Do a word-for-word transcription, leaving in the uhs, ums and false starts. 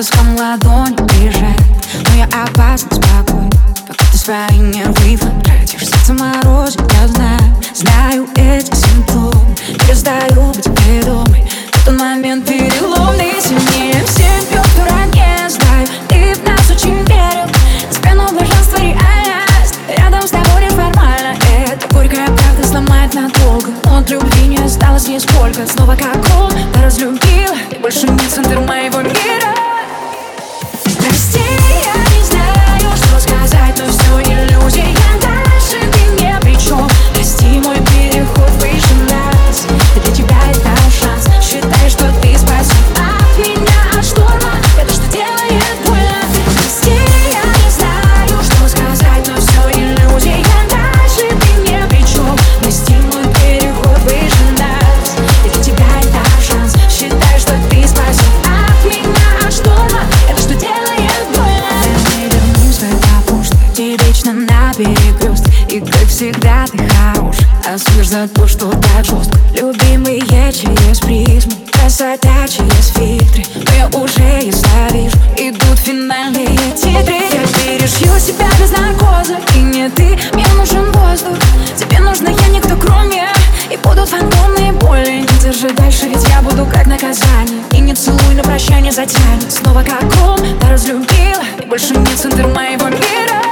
блеском ладони бежит. Но я опасно спокойна, пока ты свои нервы тратишь. Сердце морозит, я знаю, знаю эти симптомы. Перестаю быть ведомой, в тот момент переломный. Сильнее всех бьет в дураке, знаю, ты в нас очень верил. На спину блаженства реальность, рядом с тобой неформально. Это горькая правда сломает надолго, но от любви не осталось нисколько. Снова как он, ты разлюбила, и больше не центр моего мира. Прости, я не знаю, что сказать, но все иллюзия. Дальше ты не при чем. Прости, мой переход выше нас. Для тебя это шанс. Считай, что ты спасен от меня, от шторма. Это что делает больно. Прости, я не знаю, что сказать, но все иллюзия. Дальше ты не при чем. Прости, мой переход выше нас. Для тебя это шанс. Считай, что ты спасен от меня, от шторма. Это что делает больно. Я не вернусь в это пусто, ты вечно на перекрестке. И как всегда ты хорош, осудишь за то, что так жестко. Любимые через призму, красота через фильтры. Но я уже ясно вижу, идут финальные титры. Я перешью себя без наркоза, и не ты, мне нужен воздух. Тебе нужна я, никто кроме. И будут фантомные боли. Не держи дальше, ведь я буду как наказание. И не целуй на прощание, затянет. Снова как он, ты разлюбила, и больше не центр моего мира.